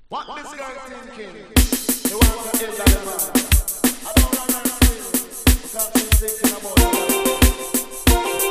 What this girl thinking? They want to end that man. I don't want to see because she's thinking about that.